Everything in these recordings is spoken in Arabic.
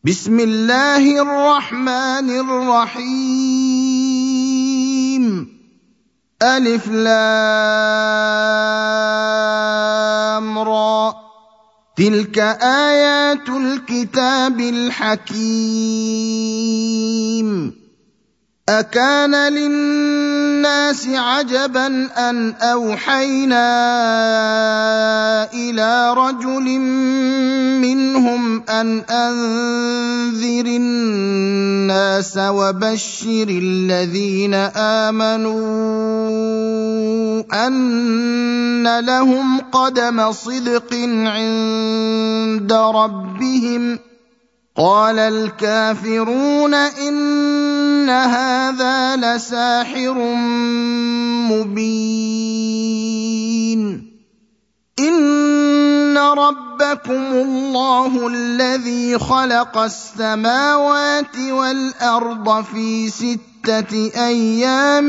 بسم الله الرحمن الرحيم. ألف لام را. تلك آيات الكتاب الحكيم. أكان للناس عجبا أن أوحينا إلى رجل منهم أن أنذر الناس وبشر الذين آمنوا أن لهم قدم صدق عند ربهم. قال الكافرون إن هذا لساحر مبين. إن ربكم الله الذي خلق السماوات والأرض في 6 أيام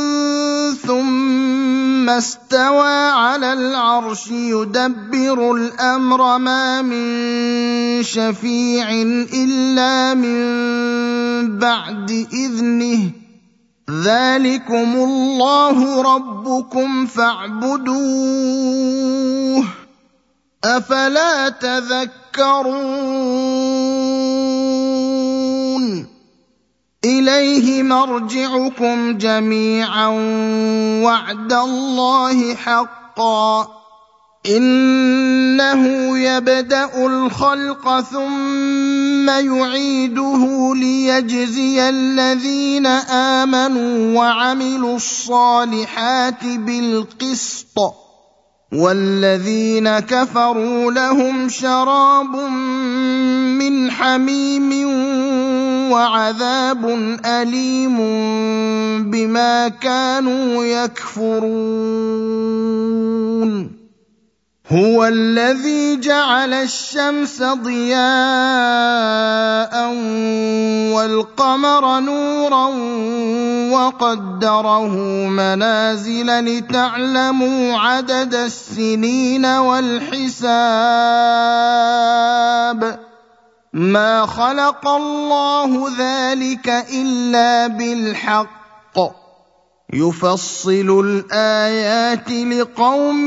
ثم استوى على العرش يدبر الأمر ما من شفيع إلا من بعد إذنه. ذلكم الله ربكم فاعبدوه أفلا تذكرون. إليه مرجعكم جميعا وعد الله حقا. إنه يبدأ الخلق ثم يعيده ليجزي الذين آمنوا وعملوا الصالحات بالقسط، والذين كفروا لهم شراب من حميم وعذاب أليم بما كانوا يكفرون. هو الذي جعل الشمس ضياء والقمر نورا وقدره منازل لتعلموا عدد السنين والحساب. ما خلق الله ذلك إلا بالحق، يفصل الآيات لقوم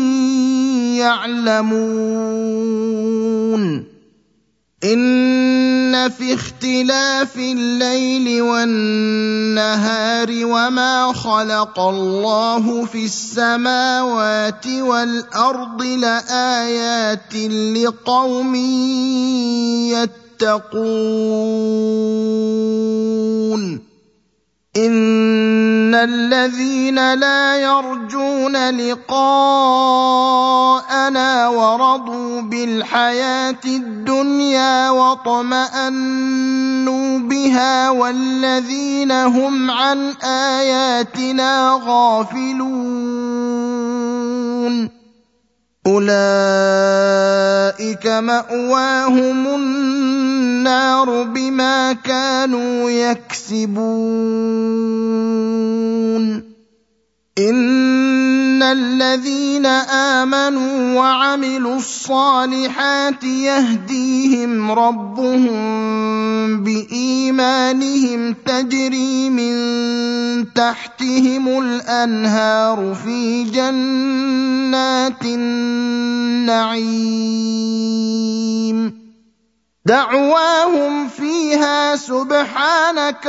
يعلمون. إن في اختلاف الليل والنهار وما خلق الله في السماوات والأرض لآيات لقوم يتقون. إن الذين لا يرجون لقاءنا ورضوا بالحياة الدنيا واطمأنوا بها والذين هم عن آياتنا غافلون أولئك مأواهم النار بما كانوا يكسبون. إن الذين آمنوا وعملوا الصالحات يهديهم ربهم بإيمانهم تجري من تحتهم الأنهار في جنات النعيم. دعواهم فيها سبحانك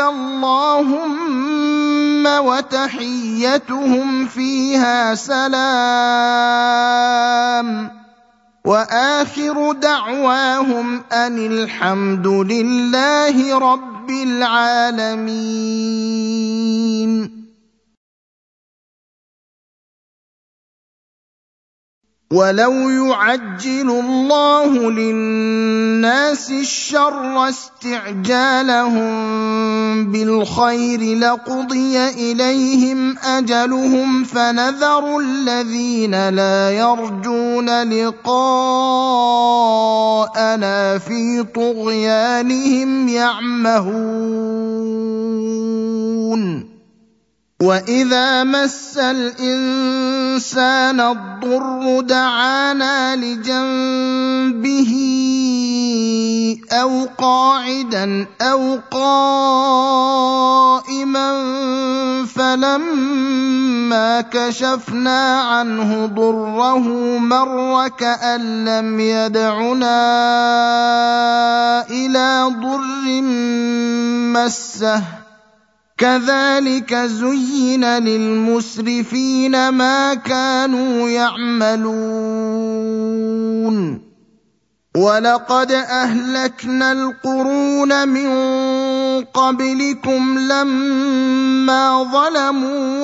اللهم وتحيتهم فيها سلام. وآخر دعواهم أن الحمد لله رب العالمين. ولو يعجل الله للناس الشر استعجالهم بالخير لقضي إليهم أجلهم فنذر الذين لا يرجون لقاءنا في طغيانهم يعمهون. وَإِذَا مَسَّ الْإِنسَانَ الضُّرُّ دَعَانَا لِجَنبِهِ أَوْ قَاعِدًا أَوْ قَائِمًا فَلَمَّا كَشَفْنَا عَنْهُ ضُرَّهُ مَرَّ كَأَن لَّمْ يَدْعُنَا إِلَىٰ ضُرٍّ مَّسَّهُ كَذَٰلِكَ زُيِّنَ لِلْمُسْرِفِينَ مَا كَانُوا يَعْمَلُونَ وَلَقَدْ أَهْلَكْنَا الْقُرُونَ مِن قَبْلِكُمْ لَمَّا ظَلَمُوا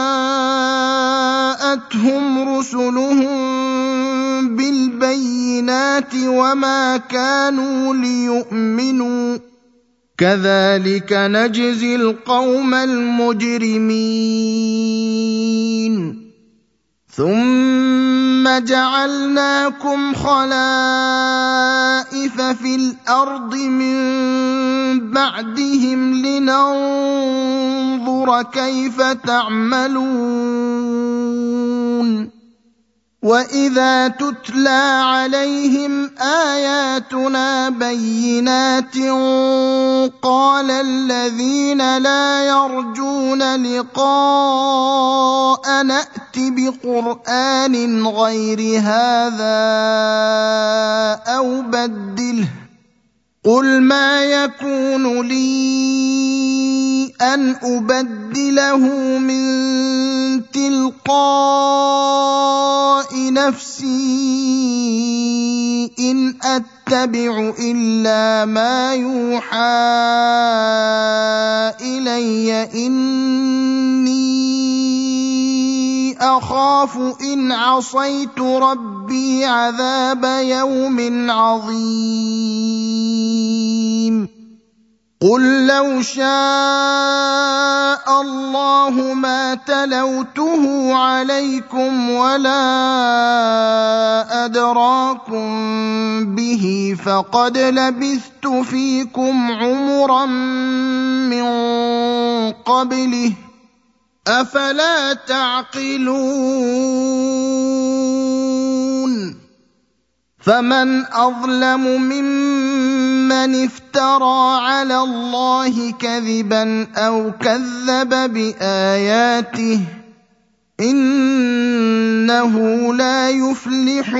وَجَاءَتْهُمْ رُسُلُهُم بِالْبَيِّنَاتِ وَمَا كَانُوا لِيُؤْمِنُوا كَذَٰلِكَ نَجْزِي الْقَوْمَ الْمُجْرِمِينَ ثُمَّ جَعَلْنَاكُمْ خَلَائِفَ فِي الْأَرْضِ مِن بَعْدِهِمْ لِنَنظُرَ كَيْفَ تَعْمَلُونَ وَإِذَا تُتْلَىٰ عَلَيْهِمْ آيَاتُنَا بَيِّنَاتٍ قَالَ الَّذِينَ لَا يَرْجُونَ لِقَاءَنَا ائْتِ بِقُرْآنٍ غَيْرِ هَٰذَا أَوْ بَدِّلْهُ ۚ قُلْ مَا يَكُونُ لِي أَنْ أُبَدِّلَهُ مِن تِلْقَاءِ نَفْسِي إِنْ أَتَّبِعُ إِلَّا مَا يُوحَىٰ إِلَيَّ إِنِّي أَخَافُ إِنْ عَصَيْتُ رَبِّي عَذَابَ يَوْمٍ عَظِيمٍ قُل لَّوْ شَاءَ اللَّهُ مَا تَلَوْتُهُ عَلَيْكُمْ وَلَا أَدْرَاكُم بِهِ فَقَدْ لَبِثْتُ فِيكُمْ عُمُرًا مِّن قَبْلِهِ ۚ أَفَلَا تَعْقِلُونَ فَمَنْ أَظْلَمُ مِمَّنِ افْتَرَىٰ عَلَى اللَّهِ كَذِبًا أَوْ كَذَّبَ بِآيَاتِهِ ۚ إِنَّهُ لَا يُفْلِحُ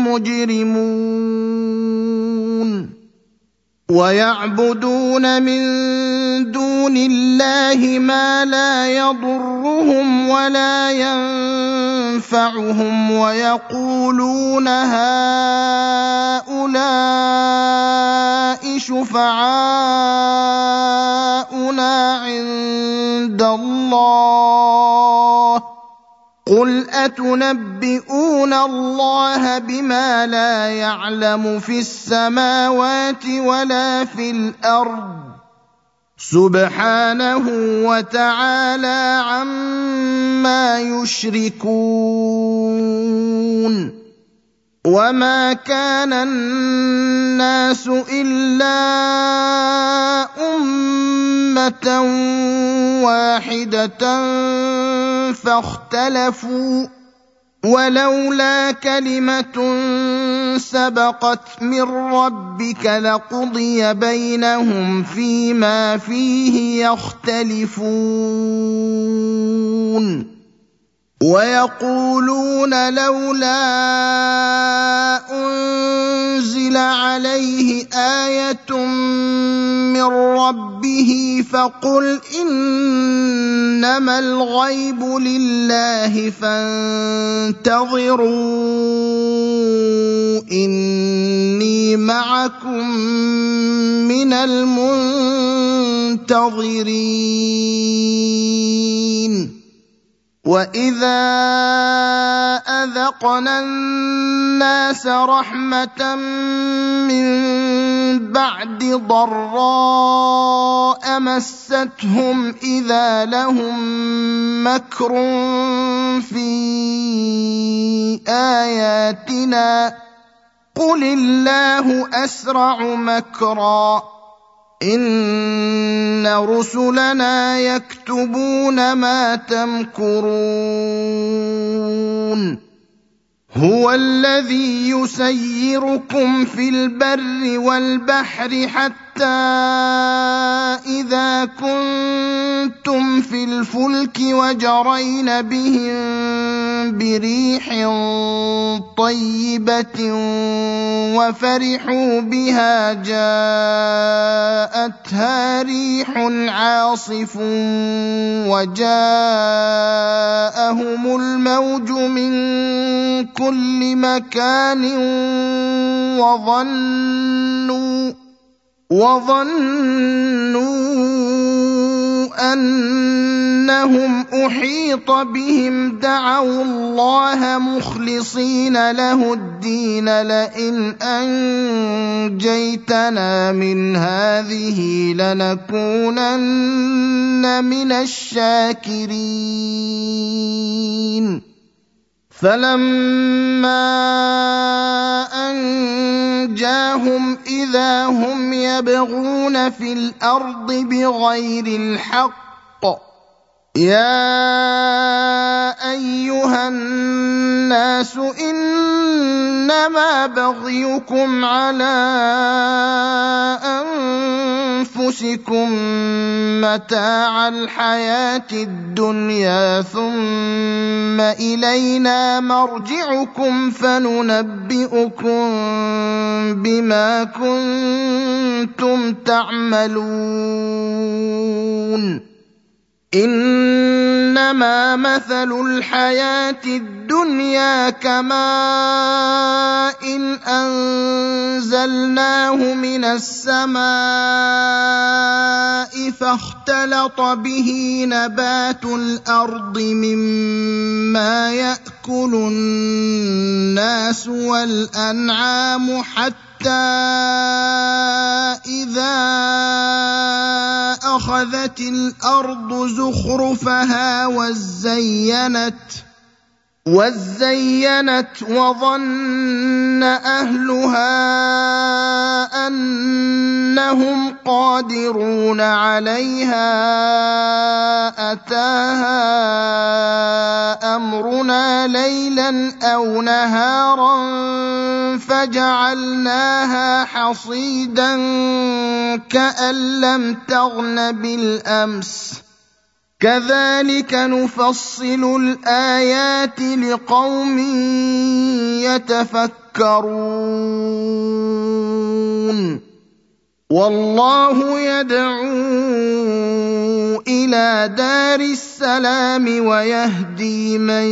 الْمُجْرِمُونَ وَيَعْبُدُونَ مِن دُونِ اللَّهِ مَا لَا يَضُرُّهُمْ وَلَا يَنفَعُهُمْ وَيَقُولُونَ هَٰؤُلَاءِ شُفَعَاؤُنَا عِندَ اللَّهِ ۚ قُلْ أَتُنَبِّئُونَ اللَّهَ بِمَا لَا يَعْلَمُ فِي السَّمَاوَاتِ وَلَا فِي الْأَرْضِ ۚ سُبْحَانَهُ وَتَعَالَىٰ عَمَّا يُشْرِكُونَ وَمَا كَانَ النَّاسُ إِلَّا أُمَّةً وَاحِدَةً فَاخْتَلَفُوا ۚ وَلَوْلَا كَلِمَةٌ سَبَقَتْ مِن رَّبِّكَ لَقُضِيَ بَيْنَهُمْ فِيمَا فِيهِ يَخْتَلِفُونَ وَيَقُولُونَ لَوْلَا أُنزِلَ عَلَيْهِ آيَةٌ مِّن رَّبِّهِ فَقُلْ إِنَّمَا الْغَيْبُ لِلَّهِ فَانتَظِرُوا إِنِّي مَعَكُم مِّنَ الْمُنتَظِرِينَ وَإِذَا أَذَقْنَا النَّاسَ رَحْمَةً مِّن بَعْدِ ضَرَّاءَ مَسَّتْهُمْ إِذَا لَهُم مَّكْرٌ فِي آيَاتِنَا ۚ قُلِ اللَّهُ أَسْرَعُ مَكْرًا إن رسلنا يكتبون ما تمكرون هو الذي يسيركم في البر والبحر حتى إذا كنتم في الفلك وجرين بهم بريح طيبة وفرحوا بها جاءتها ريح عاصف وجاءهم الموج من كل مكان وظنوا أنهم أحيط بهم دعوا الله مخلصين له الدين لئن أنجيتنا من هذه لنكونن من الشاكرين فلما أنجاهم إذا هم يبغون في الأرض بغير الحق يا أيها الناس إنما بغيكم على أنفسكم متاع الحياة الدنيا ثم إلينا مرجعكم فننبئكم بما كنتم تعملون إنما مثل الحياة الدنيا كماء إن أنزلناه من السماء فاختلط به نبات الأرض مما يأكل الناس والأنعام حتى إذا أخذت الأرض زخرفها وزينت وظن أهلها أنهم قادرون عليها أتاها أمرنا ليلا أو نهارا فجعلناها حصيدا كأن لم تغن بالأمس كذلك نفصل الآيات لقوم يتفكرون والله يدعو إلى دار السلام ويهدي من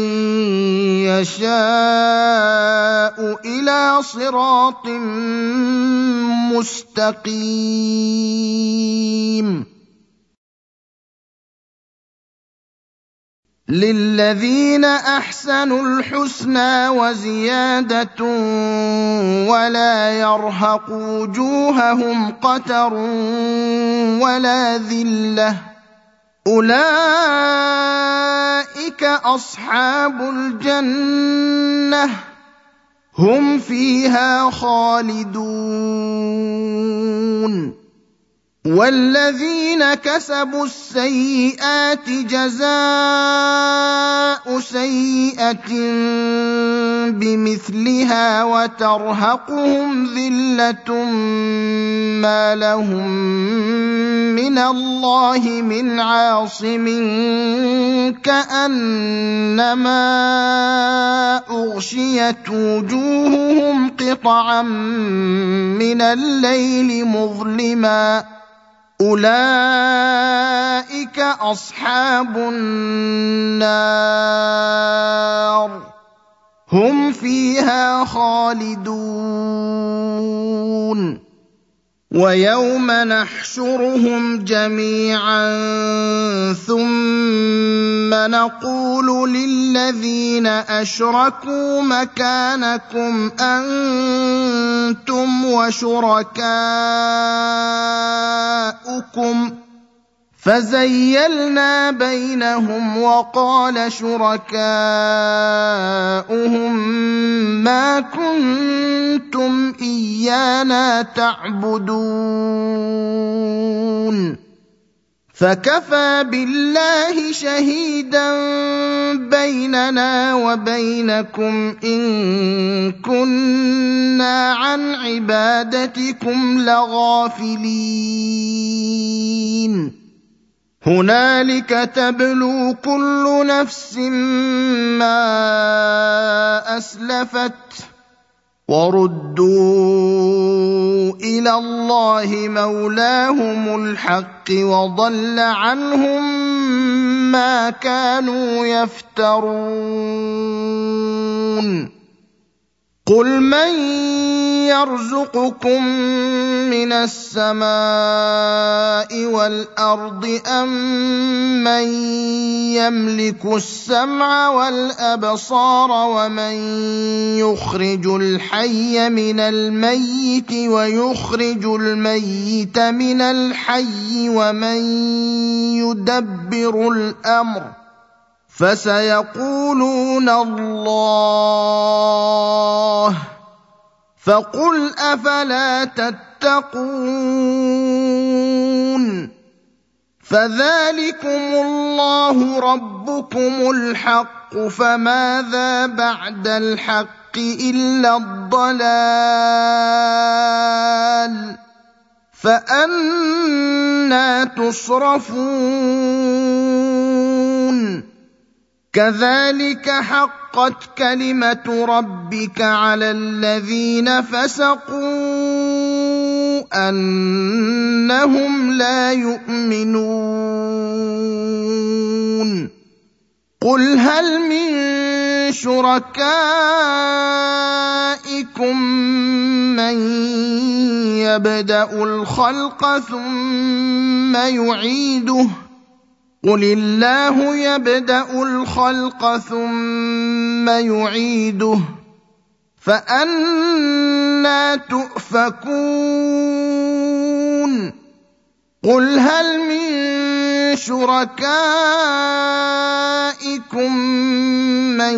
يشاء إلى صراط مستقيم للذين أحسنوا الحسنى وزيادة ولا يرهق وجوههم قتر ولا ذلة أولئك أصحاب الجنة هم فيها خالدون والذين كسبوا السيئات جزاء سيئة بمثلها وترهقهم ذلة ما لهم من الله من عاصم كأنما أغشيت وجوههم قطعا من الليل مظلما أولئك أصحاب النار هم فيها خالدون ويوم نحشرهم جميعا ثم نقول للذين أشركوا مكانكم أنتم وشركاؤكم فزيلنا بينهم وقال شركاؤهم ما كنتم إيانا تعبدون فكفى بالله شهيدا بيننا وبينكم إن كنا عن عبادتكم لغافلين هنالك تبلو كل نفس ما أسلفت وردوا إلى الله مولاهم الحق وضل عنهم ما كانوا يفترون قل من يرزقكم من السماء والأرض أم من يملك السمع والأبصار ومن يخرج الحي من الميت ويخرج الميت من الحي ومن يدبر الأمر فسيقولون الله فقل أفلا تتقون فذلكم الله ربكم الحق فماذا بعد الحق إلا الضلال فأنى تصرفون كذلك حقت كلمة ربك على الذين فسقوا أنهم لا يؤمنون قل هل من شركائكم من يبدأ الخلق ثم يعيده قل الله يبدأ الخلق ثم يعيده فأنى تؤفكون قل هل من شركائكم من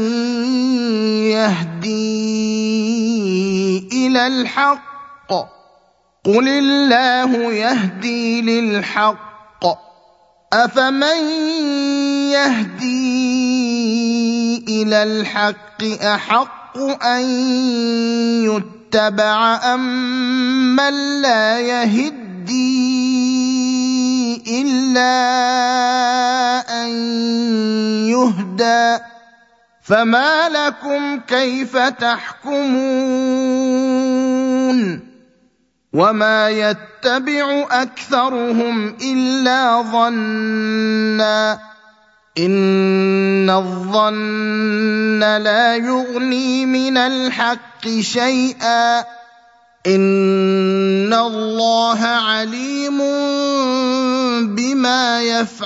يهدي إلى الحق قل الله يهدي للحق أفمن يهدي إلى الحق أحق أن يتبع أم من لا يهدي إلا أن يهدى فما لكم كيف تحكمون وما يتبع أكثرهم إلا ظنا إن الظن لا يغني من الحق شيئا إن الله عليم بما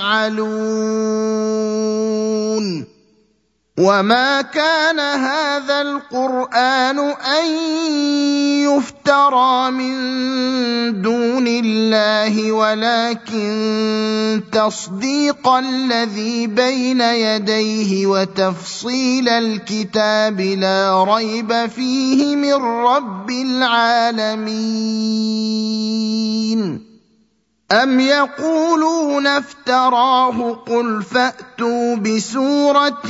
يفعلون وما كان هذا القرآن أن يفترى من دون الله ولكن تصديق الذي بين يديه وتفصيل الكتاب لا ريب فيه من رب العالمين أم يقولون افتراه قل فأتوا بسورة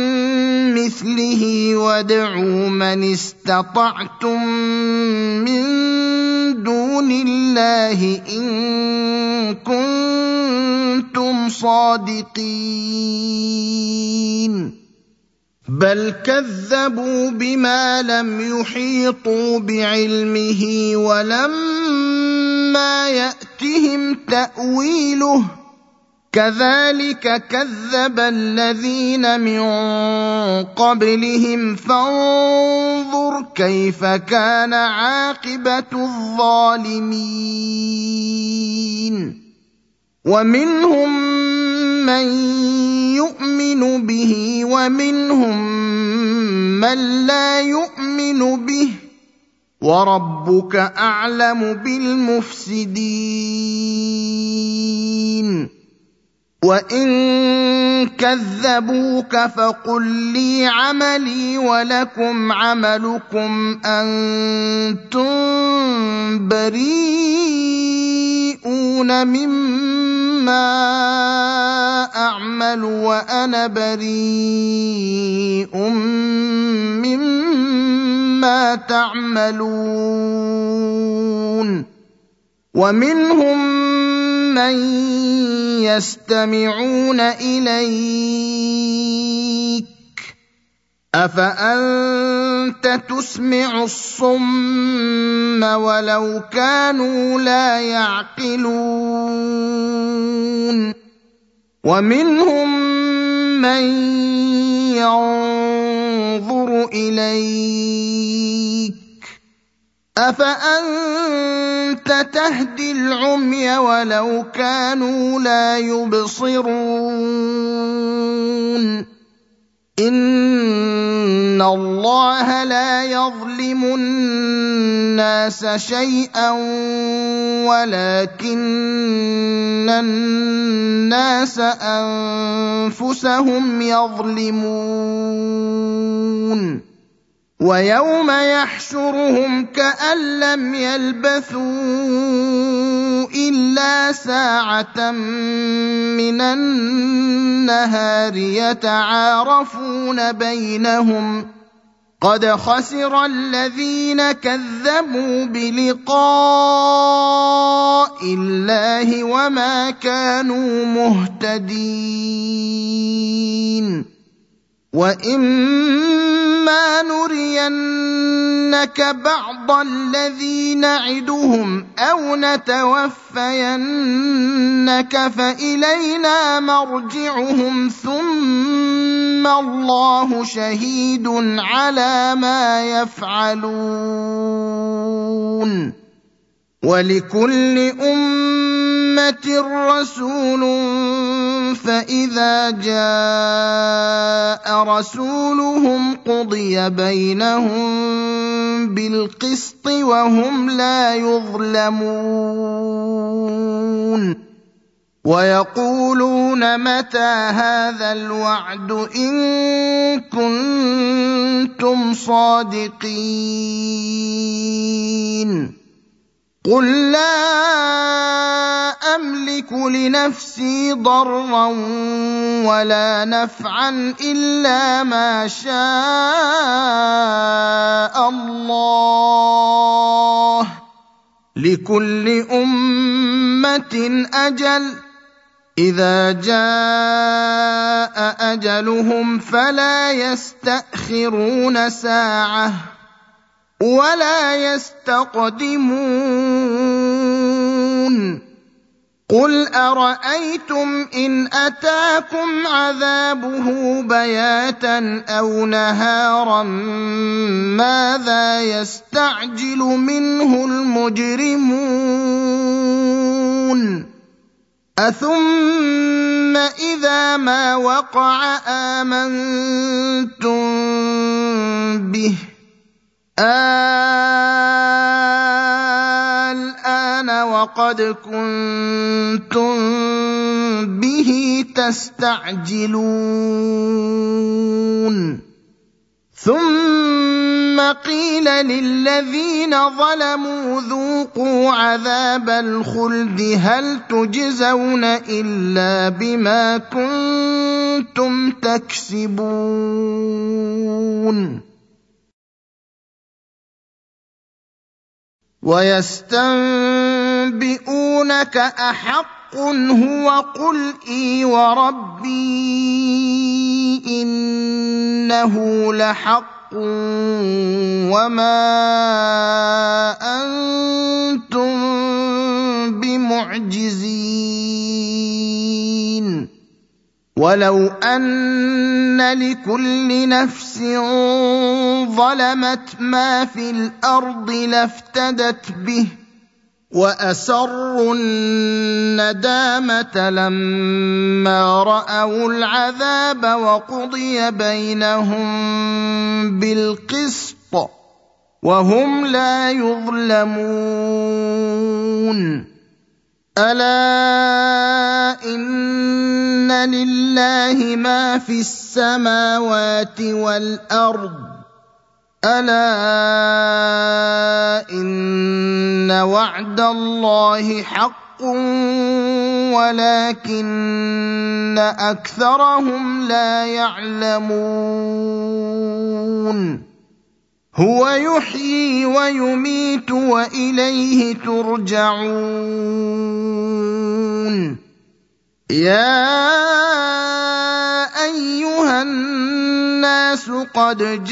مثله وادعوا من استطعتم من دون الله إن كنتم صادقين بل كذبوا بما لم يحيطوا بعلمه ولما يأتهم تأويله كذلك كذب الذين من قبلهم فانظر كيف كان عاقبة الظالمين ومنهم من يؤمن به ومنهم من لا يؤمن به وربك أعلم بالمفسدين وإن كذبوك فقل لي عملي ولكم عملكم أنتم بريئون مما ما أعمل وأنا بريء مما تعملون ومنهم من يستمعون إليك أفأنت تسمع الصم ولو كانوا لا يعقلون ومنهم من ينظر إليك أفأنت تهدي العمي ولو كانوا لا يبصرون إن الله لا يظلم الناس شيئا ولكن الناس أنفسهم يظلمون ويوم يحشرهم كأن لم يلبثوا إلا ساعة من النهار يتعارفون بينهم قد خسر الذين كذبوا بلقاء الله وما كانوا مهتدين وإما نرينك بعض الذي نعدهم أو نتوفينك فإلينا مرجعهم ثم الله شهيد على ما يفعلون ولكل أمة رسول فإذا جاء رسولهم قضي بينهم بالقسط وهم لا يظلمون ويقولون متى هذا الوعد إن كنتم صادقين قل لا أملك لنفسي ضرا ولا نفعا إلا ما شاء الله لكل أمة أجل إذا جاء أجلهم فلا يستأخرون ساعة ولا يستقدمون قل أرأيتم إن أتاكم عذابه بياتا أو نهارا ماذا يستعجل منه المجرمون أثم إذا ما وقع آمنتم به الآن وقد كنتم به تستعجلون ثم قيل للذين ظلموا ذوقوا عذاب الخلد هل تجزون إلا بما كنتم تكسبون ويستنبئونك أحق هو قل إي وربي إنه لحق وما أنتم بمعجزين ولو أن لكل نفس ظلمت ما في الأرض لافتدت به وأسروا الندامة لما رأوا العذاب وقضي بينهم بالقسط وهم لا يظلمون ألا إن لله ما في السماوات والأرض ألا إن وعد الله حق ولكن أكثرهم لا يعلمون هو يحيي ويميت وإليه ترجعون يا أيها الناس قد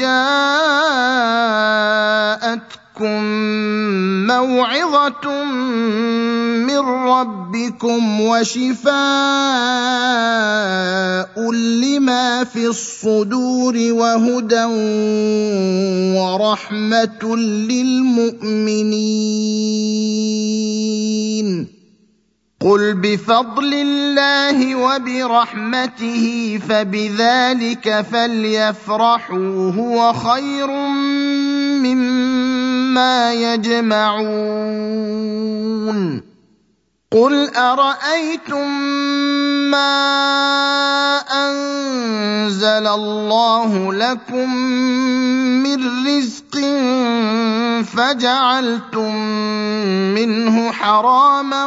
جاءتكم موعظة من ربكم وشفاء لما في الصدور وهدى ورحمة للمؤمنين قل بفضل الله وبرحمته فبذلك فليفرحوا هو خير مما يجمعون قل أرأيتم ما أنزل الله لكم من رزق فجعلتم منه حراما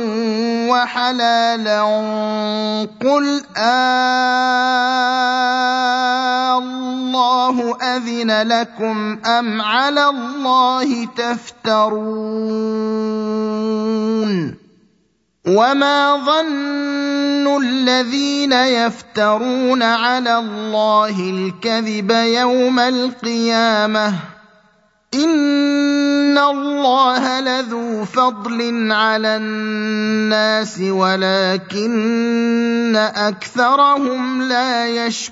وحلالا قل الله أذن لكم أم على الله تفترون وما ظن الذين يفترون على الله الكذب يوم القيامة إن الله لذو فضل على الناس ولكن أكثرهم لا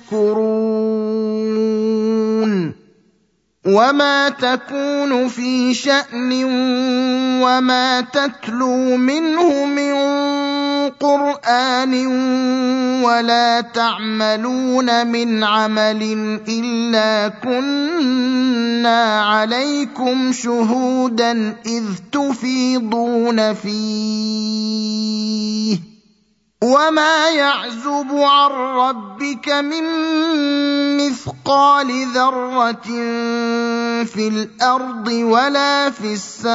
يشكرون وما تكون في شأن وما تتلو منه من قرآن ولا تعملون من عمل إلا كنا عليكم شهودا إذ تفيضون فيه وما يعزب عن ربك من مثقال ذرة في الأرض ولا في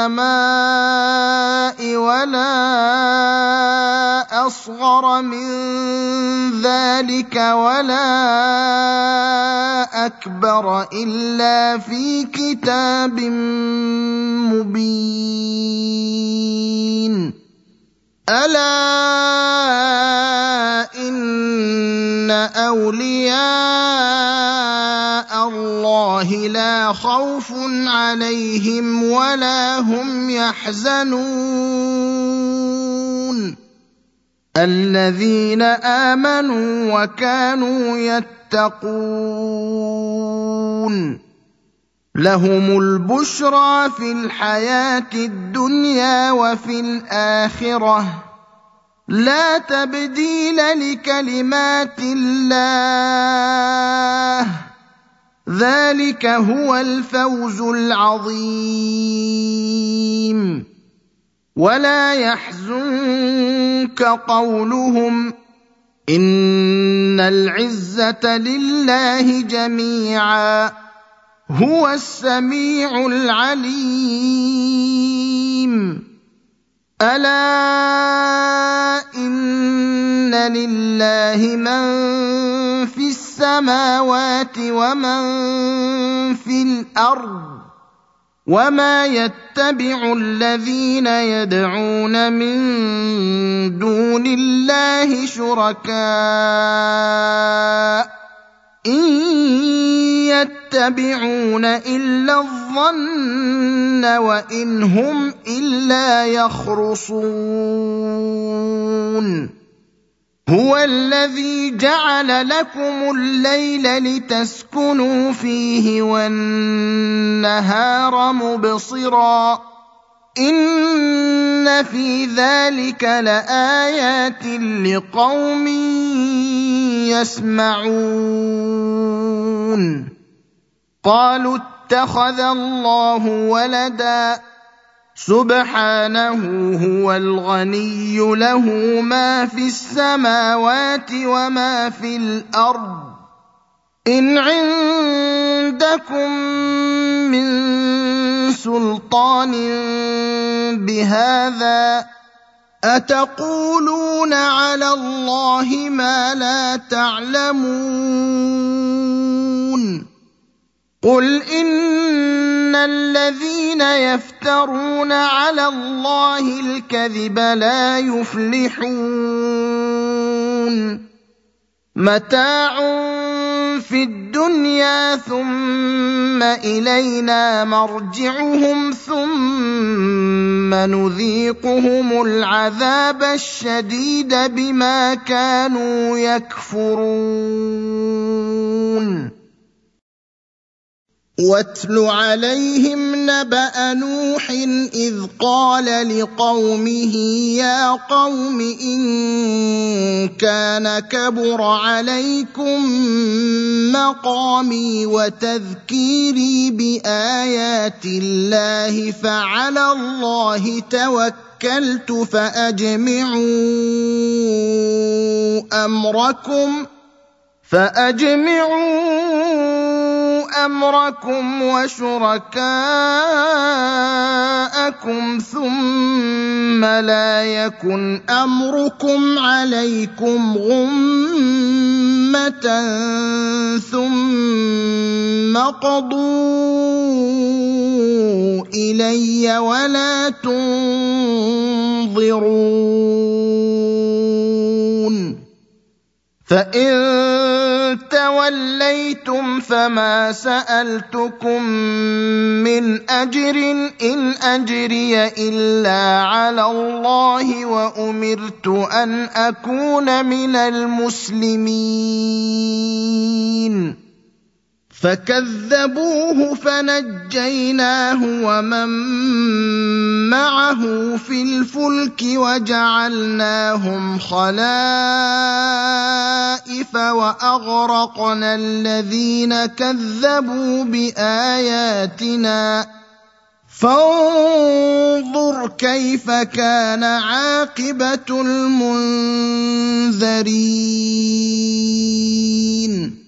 السماء ولا أصغر من ذلك ولا أكبر إلا في كتاب مبين ألا إن أولياء الله لا خوف عليهم ولا هم يحزنون الذين آمنوا وكانوا يتقون لهم البشرى في الحياة الدنيا وفي الآخرة لا تبديل لكلمات الله ذلك هو الفوز العظيم ولا يحزنك قولهم إن العزة لله جميعا هو السميع العليم ألا إن لله من في السماوات ومن في الأرض وما يتبع الذين يدعون من دون الله شركاء إن يتبعون إلا الظن وإن هم إلا يخرصون هو الذي جعل لكم الليل لتسكنوا فيه والنهار مبصرا إن في ذلك لآيات لقوم يسمعون قالوا اتخذ الله ولدا سبحانه هو الغني له ما في السماوات وما في الأرض إن عندكم من سلطان بهذا أتقولون على الله ما لا تعلمون قل إن الذين يفترون على الله الكذب لا يفلحون متاع في الدنيا ثم إلينا مرجعهم ثم نذيقهم العذاب الشديد بما كانوا يكفرون واتل عليهم نبأ نوح إذ قال لقومه يا قوم إن كان كبر عليكم مقامي وتذكيري بآيات الله فعلى الله توكلت فأجمعوا أمركم وشركاءكم ثم لا يكن أمركم عليكم غمة ثم قضوا إلي ولا تنظرون فإن توليتم فما سألتكم من أجر إن أجري إلا على الله وأمرت أن أكون من المسلمين فكذبوه فنجيناه ومن معه في الفلك وجعلناهم خلائف وأغرقنا الذين كذبوا بآياتنا فانظر كيف كان عاقبة المنذرين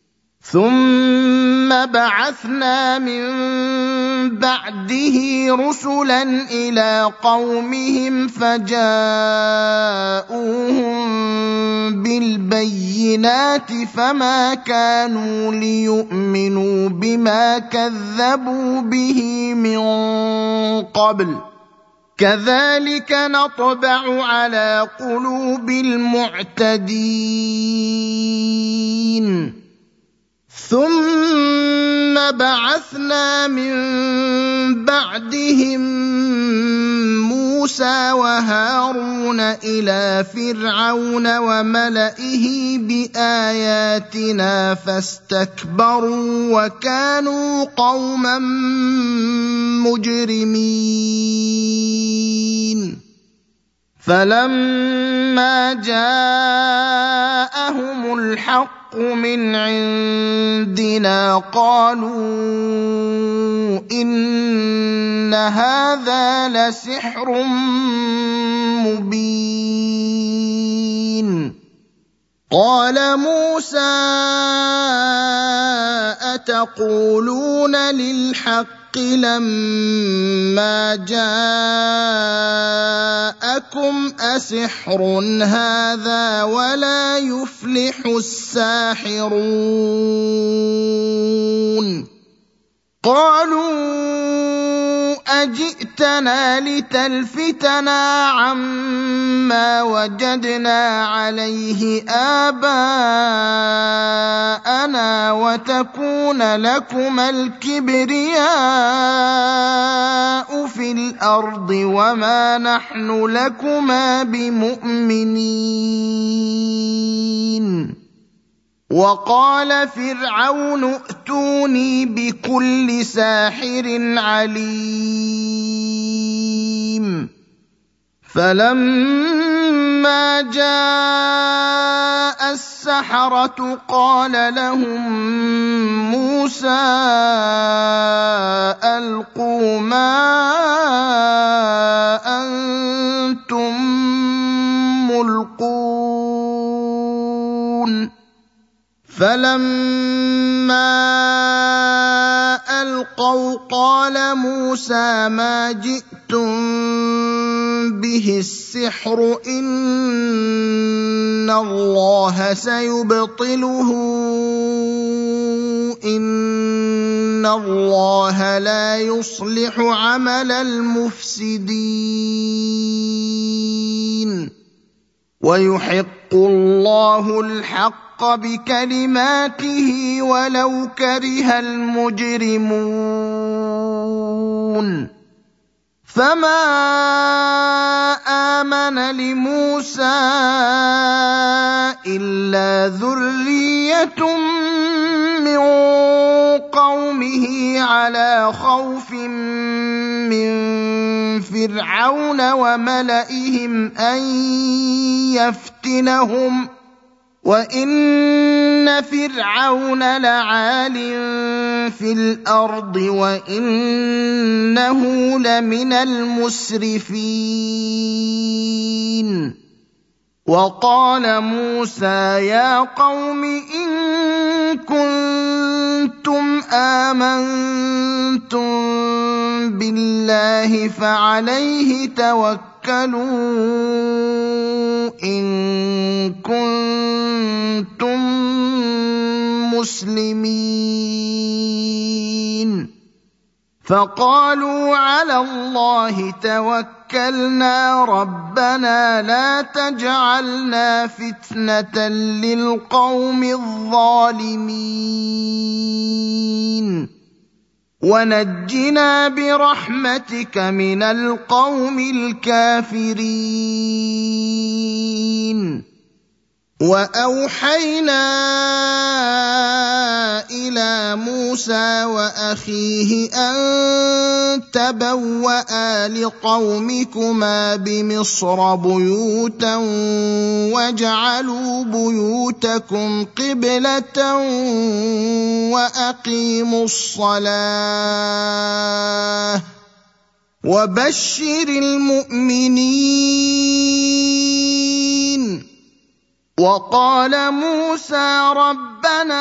ثم بعثنا من بعده رسلا إلى قومهم فجاءوهم بالبينات فما كانوا ليؤمنوا بما كذبوا به من قبل كذلك نطبع على قلوب المعتدين ثم بعثنا من بعدهم موسى وهارون إلى فرعون وملئه بآياتنا فاستكبروا وكانوا قوما مجرمين فلما جاءهم الحق من عندنا قالوا إن هذا لسحر مبين قال موسى أتقولون للحق لما جاءكم أسحر هذا ولا يفلح الساحرون قالوا أجئتنا لتلفتنا عما وجدنا عليه آباءنا وتكون لكما الكبرياء في الأرض وما نحن لكما بمؤمنين وقال فرعون ائتوني بكل ساحر عليم فلما جاء السحرة قال لهم موسى ألقوا ما أنتم ملقون فلما ألقوا قال موسى ما جئتم به السحر إن الله سيبطله إن الله لا يصلح عمل المفسدين ويحق الله الحق بكلماته ولو كره المجرمون فما آمن لموسى إلا ذرية من قومه على خوف من فرعون وملئهم أن يفتنهم وإن فرعون لعال في الأرض وإنه لمن المسرفين وقال موسى يا قوم إن كنتم آمنتم بالله فعليه توكلوا إن كنتم مسلمين فقالوا على الله توكلنا ربنا لا تجعلنا فتنة للقوم الظالمين ونجنا برحمتك من القوم الكافرين وأوحينا إلى موسى وأخيه أن تبوأ لقومكما بمصر بيوتا واجعلوا بيوتكم قبلة وأقيموا الصلاة وبشر المؤمنين وقال موسى ربنا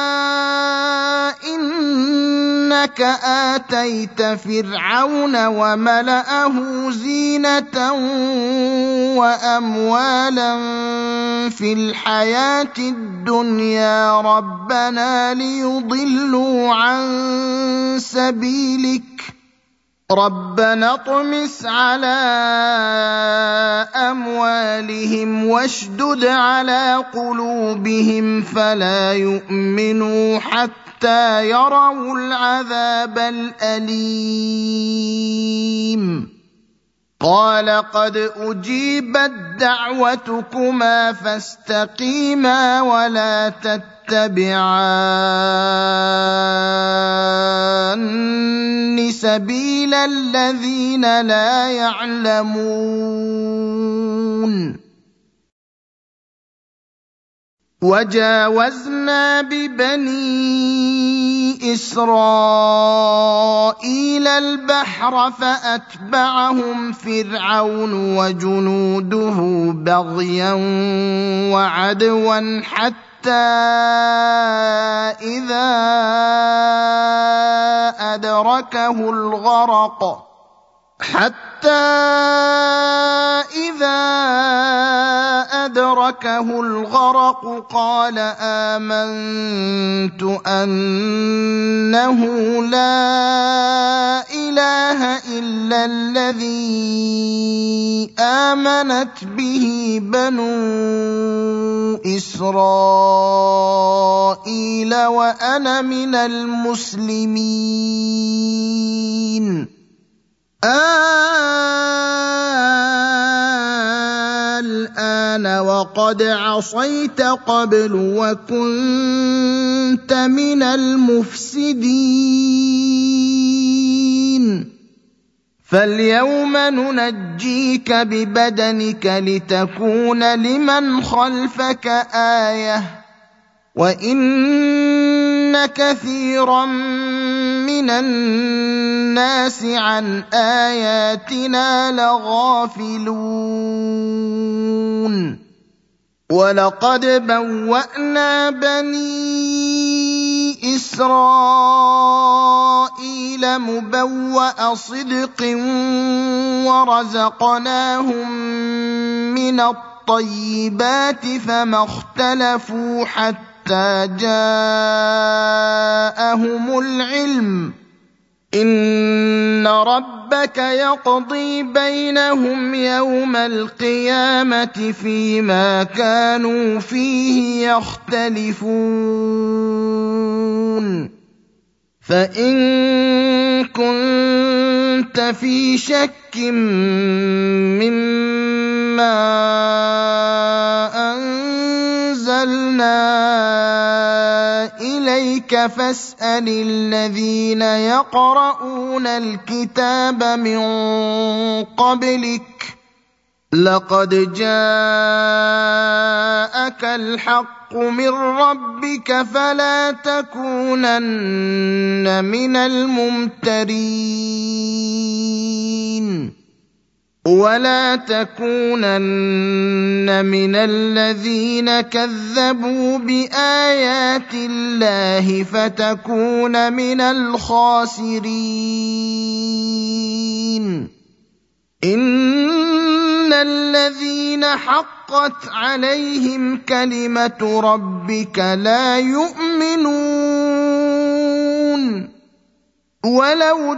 إنك آتيت فرعون وملأه زينة وأموالا في الحياة الدنيا ربنا ليضلوا عن سبيلك ربنا اطمس على أموالهم واشدد على قلوبهم فلا يؤمنوا حتى يروا العذاب الأليم قال قد أجيبت دعوتكما فاستقيما ولا تتبعان سبيل الذين لا يعلمون وجاوزنا ببني إسرائيل البحر فأتبعهم فرعون وجنوده بغيا وعدوا حتى إذا أدركه الغرق قال آمنت أنه لا إله إلا الذي آمنت به بنو إسرائيل وأنا من المسلمين الآن وقد عصيت قبل وكنت من المفسدين فاليوم ننجيك ببدنك لتكون لمن خلفك آية وإن كثيرا من الناس عن آياتنا لغافلون ولقد بوأنا بني إسرائيل إسرائيل مبوأ صدق ورزقناهم من الطيبات فما اختلفوا حتى جاءهم العلم إن ربك يقضي بينهم يوم القيامة فيما كانوا فيه يختلفون فإن كنت في شك مما أنزلنا إليك فاسأل الذين يقرؤون الكتاب من قبلك لقد جاءك الحق من ربك فلا تكونن من الممترين ولا تكونن من الذين كذبوا بآيات الله فتكون من الخاسرين إن الذين حقت عليهم كلمة ربك لا يؤمنون ولو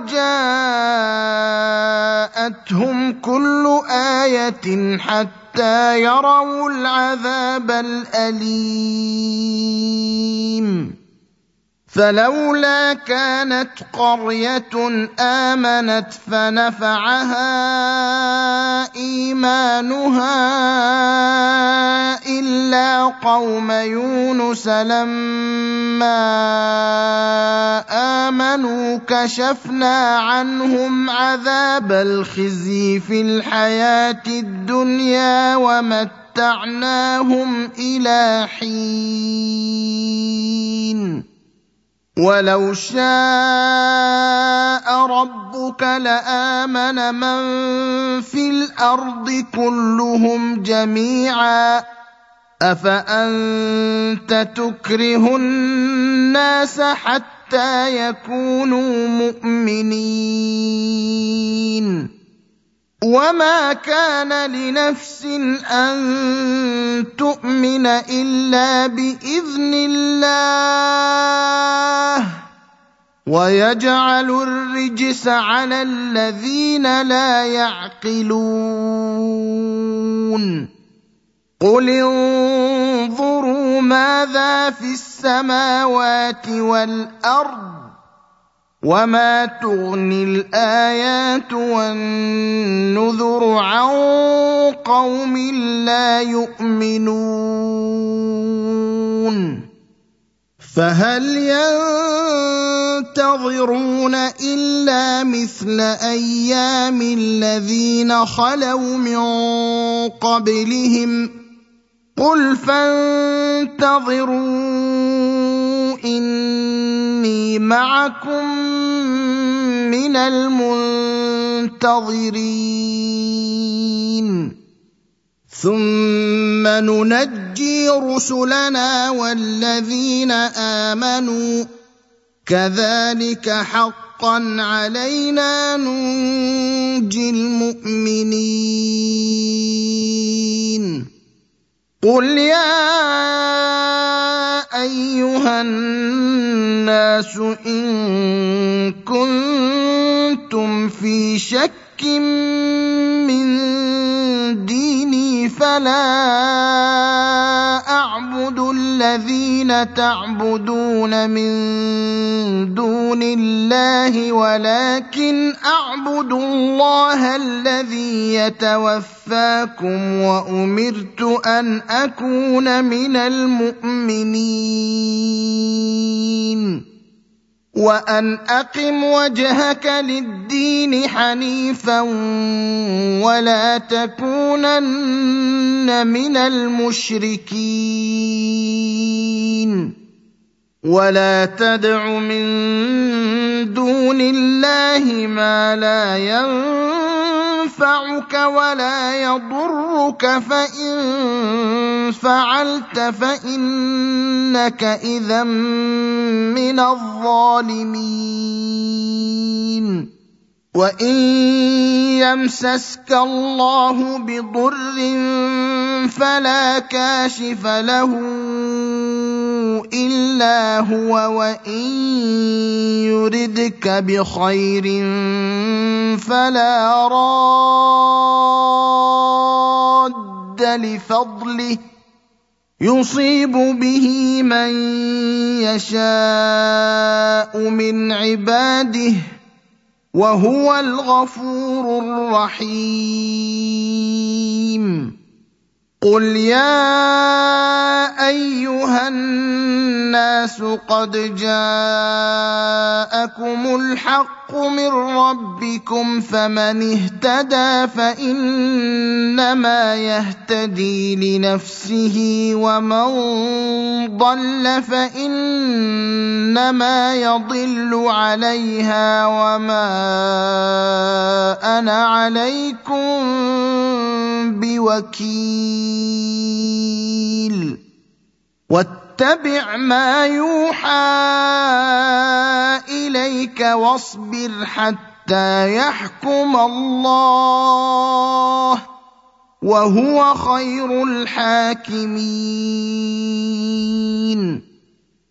جاءتهم كل آية حتى يروا العذاب الأليم فلولا كانت قرية آمنت فنفعها إيمانها إلا قوم يونس لما آمنوا كشفنا عنهم عذاب الخزي في الحياة الدنيا ومتعناهم إلى حين ولو شاء ربك لآمن من في الأرض كلهم جميعا أفأنت تكره الناس حتى يكونوا مؤمنين وما كان لنفس أن تؤمن إلا بإذن الله ويجعل الرجس على الذين لا يعقلون قل انظروا ماذا في السماوات والأرض وما تغني الآيات والنذر عن قوم لا يؤمنون فهل ينتظرون إلا مثل أيام الذين خلوا من قبلهم قل فانتظروا إني معكم من المنتظرين ثم ننجي رسلنا والذين آمنوا كذلك حقا علينا ننجي المؤمنين قل يا أيها الناس إن كنتم في شك من ديني فلا أعبد الذين تعبدون من دون الله ولكن أعبد الله الذي يتوفاكم وأمرت أن أكون من المؤمنين وأن أقم وجهك للدين حنيفا ولا تكونن من المشركين ولا تدع من دون الله ما لا ينفعك ولا يضرك فإن فعلت فإنك إذا من الظالمين. وإن يمسسك الله بضر فلا كاشف له إلا هو وإن يردك بخير فلا راد لفضله يصيب به من يشاء من عباده وهو الغفور الرحيم. قل يا أيها الناس قد جاءكم الحق من ربكم فمن اهتدى فإنما يهتدي لنفسه ومن ضل فإنما يضل عليها وما أنا عليكم بوكيل. واتبع ما يوحى إليك واصبر حتى يحكم الله وهو خير الحاكمين.